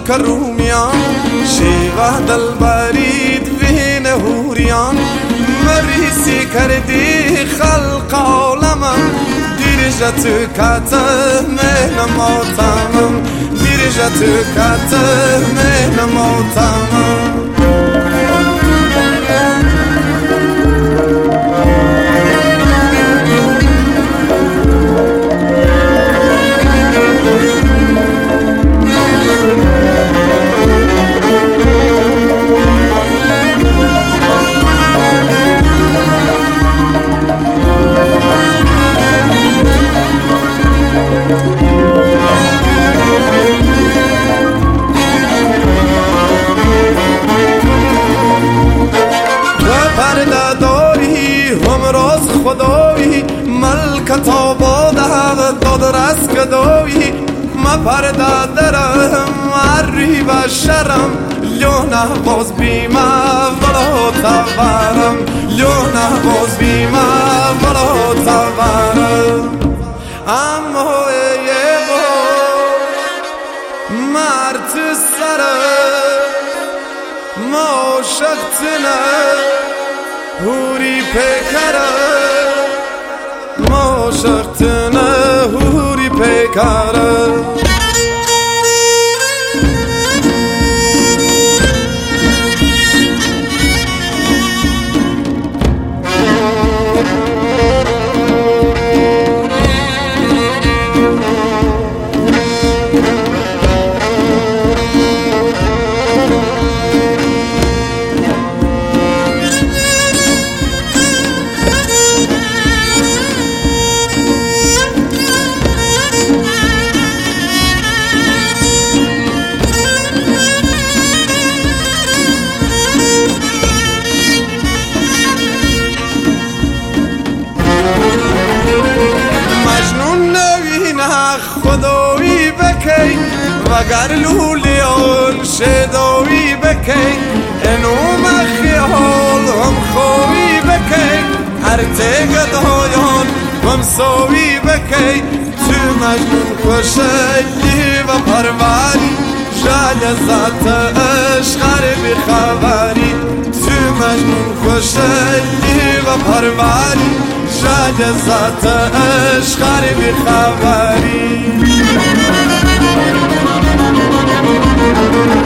كروميان شيغة دلبريد في نهوريان مريسي كردي خلق عالما ديرجت كاته من موتامم ديرجت كاته من موتامم خدایی ملکت آباد حق داد رس کدایی ما پرده درم عری و شرم لیونه باز بیمه ولا تبرم لیونه باز بیمه ولا تبرم اما یه بار مرد سرم ما شختنه هوری پیکره ما شختنه هوری پیکره خدایی بکی وگر لولیان شدایی بکی انوم خیال هم خوی بکی هر تگدایان هم سوی بکی تو مجنون کشیدی و پروری جای ذات عشق بی خبری تو مجنون کشیدی و پروری جای ذات عشق بی خبری